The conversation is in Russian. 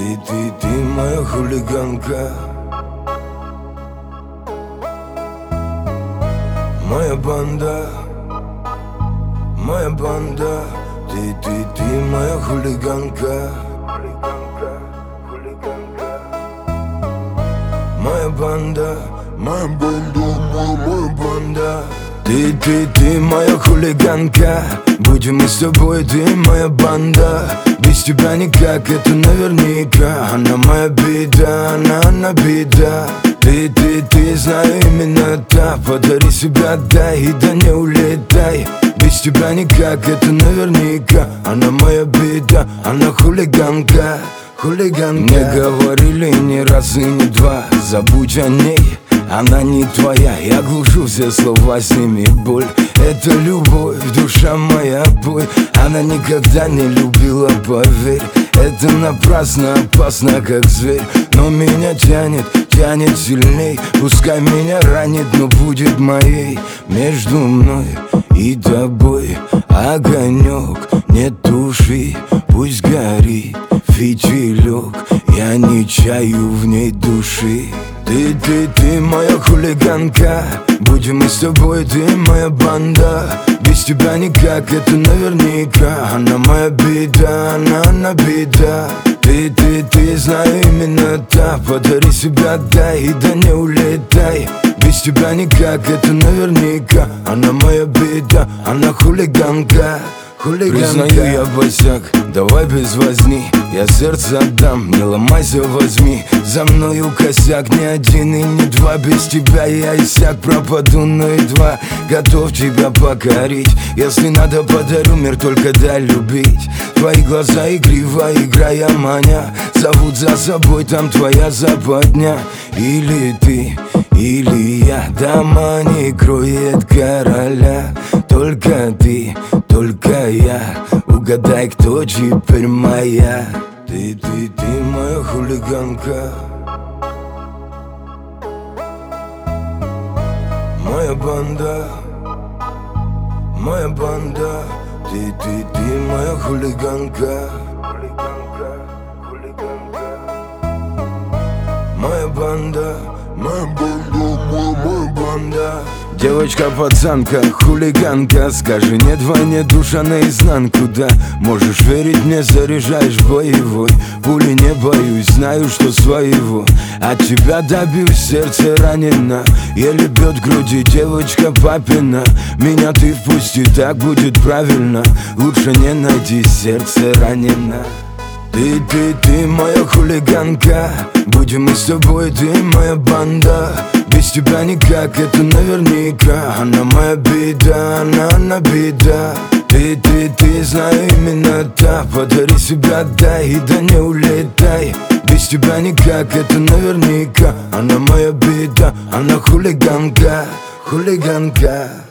Ты моя хулиганка, моя банда, моя банда. Ты моя хулиганка, моя банда, моя банда, моя банда. Ты моя хулиганка, будем мы с тобой, ты моя банда. Без тебя никак, это наверняка. Она моя беда, она беда. Ты, знаю, именно та. Подари себя, дай, и да не улетай. Без тебя никак, это наверняка. Она моя беда, она хулиганка, хулиганка. Мне говорили не раз и не два, забудь о ней, она не твоя. Я глушу все слова, сними боль. Это любовь, душа моя, бой. Она никогда не любила, поверь. Это напрасно, опасно, как зверь. Но меня тянет, тянет сильней. Пускай меня ранит, но будет моей. Между мной и тобой огонек, не туши, пусть горит фитилек. Я не чаю в ней души. Ты моя хулиганка, будем мы с тобой, ты моя банда. Без тебя никак, это наверняка. Она моя беда, она беда. Ты, знаю, именно та. Подари себя, дай, и да не улетай. Без тебя никак, это наверняка. Она моя беда, она хулиганка, хулиганка. Признаю, я босяк, давай без возни. Я сердце отдам, не ломайся, возьми. За мною косяк, ни один и не два. Без тебя я иссяк, пропаду, но едва готов тебя покорить. Если надо, подарю мир, только дай любить. Твои глаза игриво, играя маня, зовут за собой, там твоя западня. Или ты, или я, дома не кроет короля. Только ты, только я, угадай, кто теперь моя. Ты моя хулиганка, моя банда, моя банда. Ты моя хулиганка, моя банда, моя банда, моя банда. Девочка-пацанка, хулиганка, скажи нет войне, душа наизнанку, да. Можешь верить мне, заряжаешь боевой. Пули не боюсь, знаю, что своего. От тебя добьюсь, сердце ранено, еле бьет в груди девочка папина. Меня ты впусти, так будет правильно. Лучше не найти, сердце ранено. Ты моя хулиганка, будем мы с тобой, ты моя банда. Без тебя никак, это наверняка. Она моя беда, она беда. Ты, знаю, именно та. Подари себя, дай, и да не улетай. Без тебя никак, это наверняка. Она моя беда, она хулиганка, хулиганка.